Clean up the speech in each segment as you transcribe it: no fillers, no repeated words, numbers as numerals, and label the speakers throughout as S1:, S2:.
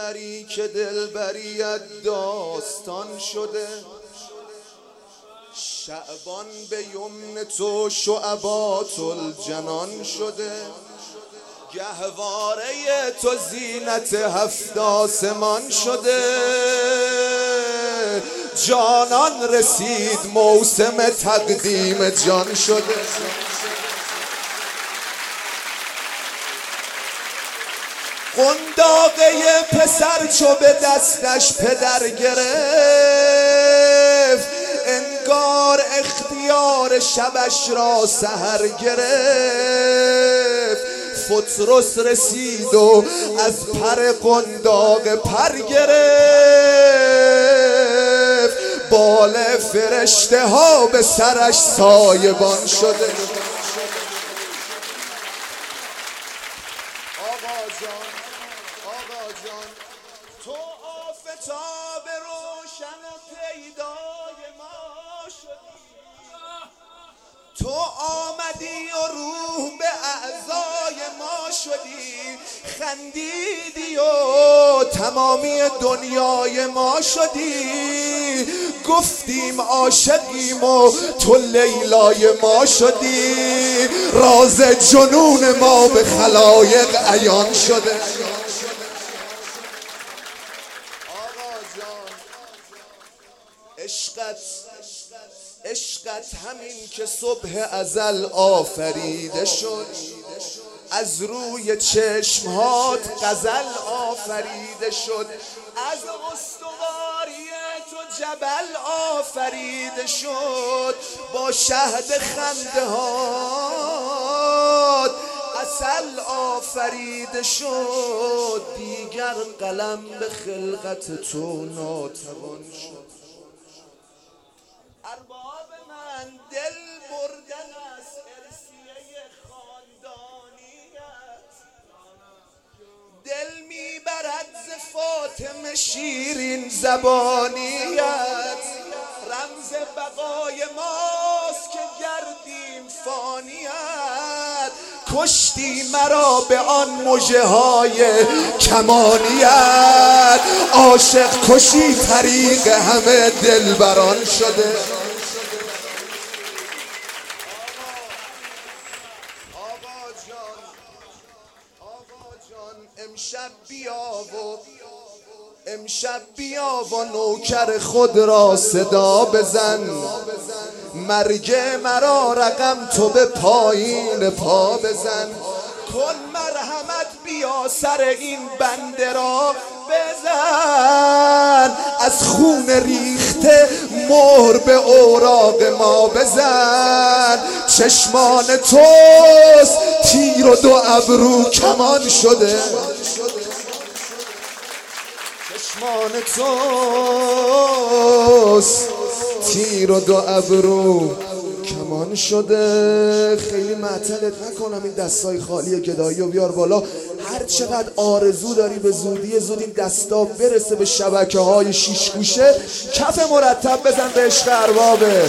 S1: دختری که دلبریت داستان شده، شعبان به یمن تو شعبات الجنان شده، گهواره تو زینت هفت آسمان شده، جانان رسید موسم تقدیم جان شده. قنداقه پسر چو به دستش پدر گرفت، انگار اختیار شبش را سحر گرفت، فترس رسید و از پر قنداق پر گرفت، بال فرشته ها به سرش سایبان شده. آقا جان تو آفتاب روشن و پیدای ما شدی، تو آمدی و روح به اعضای ما شدی، خندیدی و تمامی دنیای ما شدی، گفتیم عاشقیم و تو لیلای ما شدی، راز جنون ما به خلایق عیان شده. عشقت همین که صبح ازل آفریده شد، از روی چشمهات غزل آفریده شد، از استواری تو جبل آفریده شد، با شهد خنده هات عسل آفریده شد، دیگر قلم به خلقت تو ناتوان شد. ارباب من دل بردن از ارثیه خاندانیت، دل میبرد ز فاطمه شیرین زبانیت، رمز بقای ماست که گردیم فانیت، کشتی مرا به آن مژه های کمانیت، عاشق کشی طریق همه دلبران شده. آقا جان امشب بیا و نوکر خود را صدا بزن، مرگ مرا رقم تو به پایین پا بزن، کن مرحمت بیا سر این بنده را بزن، از خون ریخته مهر به اوراق ما بزن، چشمان توست تیر و دو ابرو کمان شده، چشمان توست تیر و دو ابرو کمان شده. خیلی معطلت نکنم، این دستای خالی گدایی و بیار بالا، هر چقدر آرزو داری به زودی زود این دستا برسه به شبکه های شیش گوشه، کف مرتب بزن به عشق اربابه.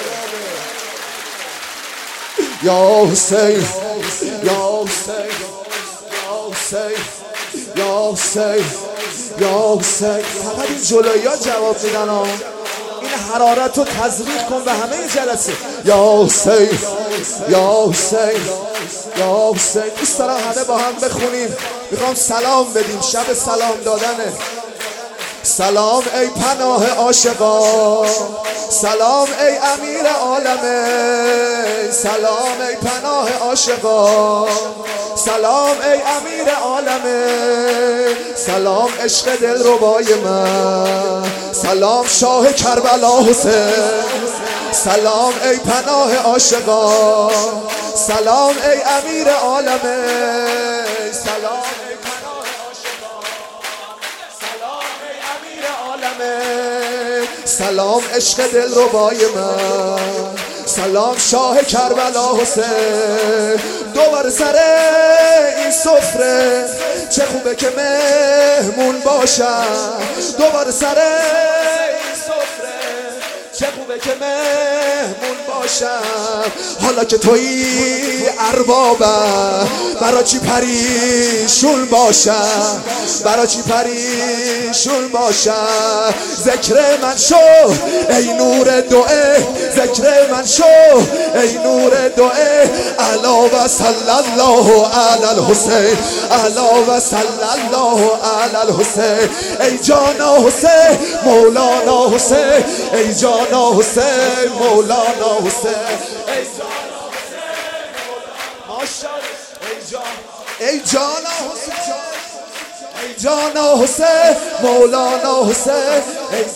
S1: یا حسین یا حسین یا حسین یا حسین یا حسین. فقط این جلویی ها جواب میدن ها، این حرارت رو تزریق کن به همه جلسه. یا حسین یا حسین یا حسین. دوست دارم همه با هم بخونیم، میخوام سلام بدیم، شب سلام دادنه. سلام ای پناه عاشقان، سلام ای امیر عالمه، سلام ای پناه عاشقان، سلام ای امیر عالمه، سلام عشق دلربای من، سلام شاه کربلا حسین، سلام ای پناه عاشقان، سلام ای امیر عالمه، سلام ای پناه عاشقان، سلام ای امیر عالمه، سلام عشق دلربای من، سلام شاه کربلا حسین. دوباره سر این سفره چه خوبه که مهمون باشم، دوباره سر این سفره چه خوبه که مهمون باشم حالا که تویی اربابم. برا چی پریشون باشم، برا چی پریشون باشم. ذکر من شو ای نور دوئه، ذکر من شو ای نور دوئه. علا و صلی الله علی الحسین، علا و صلی الله علی الحسین. ای جانا حسین مولانا حسین، ای جانا حسین مولانا حسین. ای جانا حسین ماشاءالله، ای جانا حسین، ای جانا حسین مولانا حسین. ای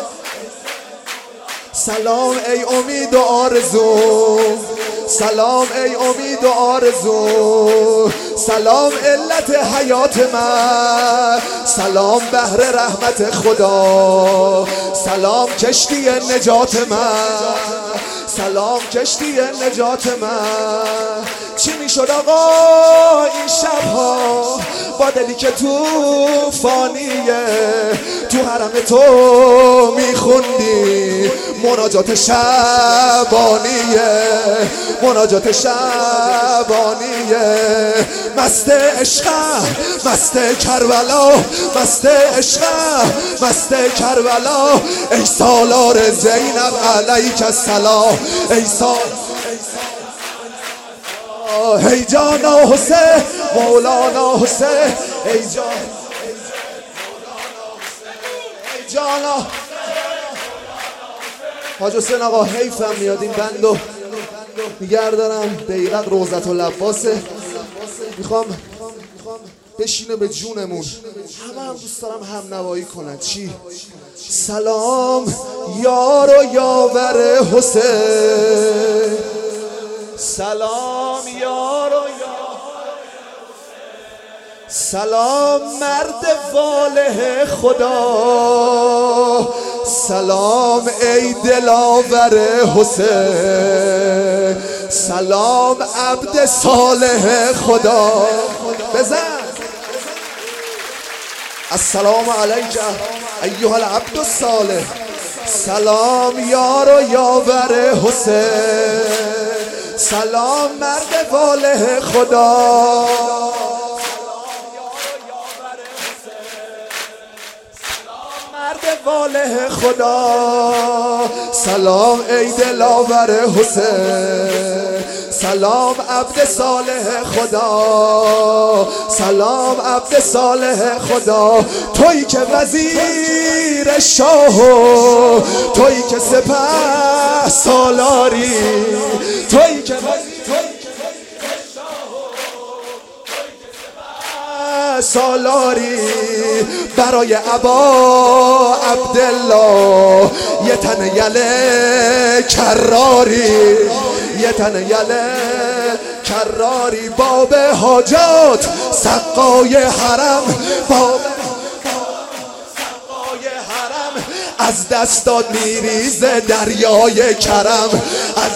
S1: سلام ای امید و آرزو، سلام ای امید و آرزو. سلام علت حیات من، سلام بحر رحمت خدا. سلام کشتی نجات من، سلام کشتی نجات من. چی میشد آقا این شبها با دلی که توفانیه، تو حرم تو میخوندی مناجات شبانیه، مناجات شبانیه. مست عشقم مست کربلا، مست عشقم مست کربلا. ای سالار زینب علیک السلام، ای ای جانا حسین مولانا حسین. ای جانا حاج حسین آقا حیفم میاد این بندو نگه دارم. بیرق روضت العباسه، میخوام بشینه به جونمون. همه هم دوست دارم هم نوایی کنن. چی؟ سلام یار و یاور حسین، سلام یار و سلام مرد واله خدا. سلام ای دلاور حسین، سلام عبد صالح خدا. بزن السلام علیک ایها العبد الصالح. سلام یار و یاور حسین، سلام مرد واله خدا. واله خدا. سلام ای دلاور حسین، سلام عبد صالح خدا. سلام عبد صالح خدا. تویی که وزیر شاه، تویی که سپه سالاری، تویی که سالاری. برای ابا عبدالله یه تن یله کراری، یه تن یله کراری. باب حاجات سقای حرم، باب سقای حرم. از دست داد میریزه دریای کرم، از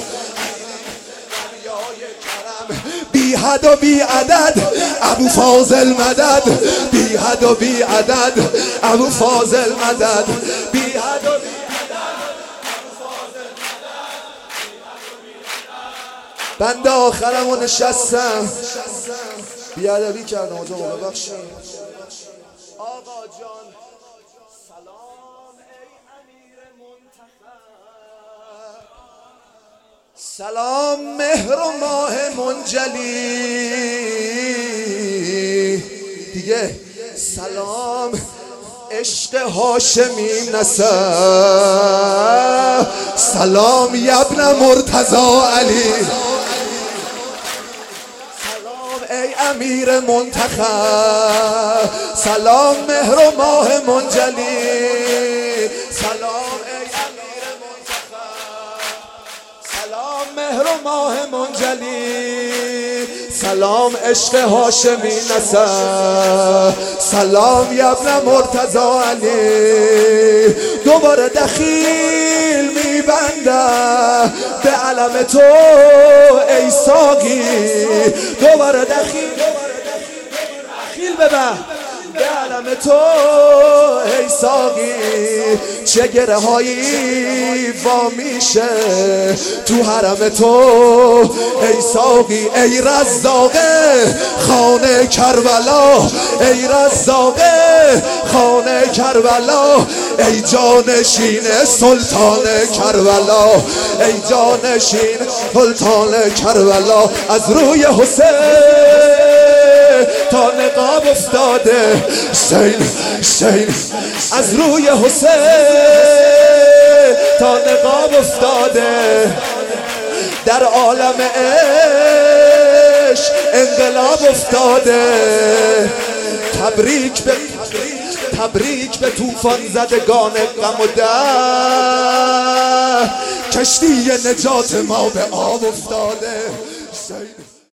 S1: بی حد و بی عدد ابو فاضل مدد، بی حد و بی عدد ابو فاضل مدد، بی حد و بی عدد ابو فاضل مدد. بنده آخرمو نشستم بی ادبی کردم آجا ببخشید. آقا جان سلام ای امیر منتخب، سلام مهر و ماه منجلی. دیگه سلام عشق هاشمی نسب، سلام یبن مرتضی علی. سلام ای امیر منتخب، سلام مهر و ماه منجلی. سلام ای امیر منتخب، سلام مهر و ماه منجلی. سلام عشق هاشمی نسب، سلام یبن مرتضی علی. دوباره دخیل میبندم به علم تو ای ساقی، دوباره دخیل ببند به علم تو ای ساقی چه گره هایی وا میشه تو حرم تو ای ساقی ای رزاقه خانه کربلا ای رزاقه خانه کربلا ای جانشین سلطان کربلا ای جانشین سلطان کربلا از روی حسین تا نقاب افتاده حسین از روی حسین تا نقاب افتاده در عالم عشق انقلاب افتاده تبریک به طوفان زدگان غم و درد کشتی نجات ما به آب افتاده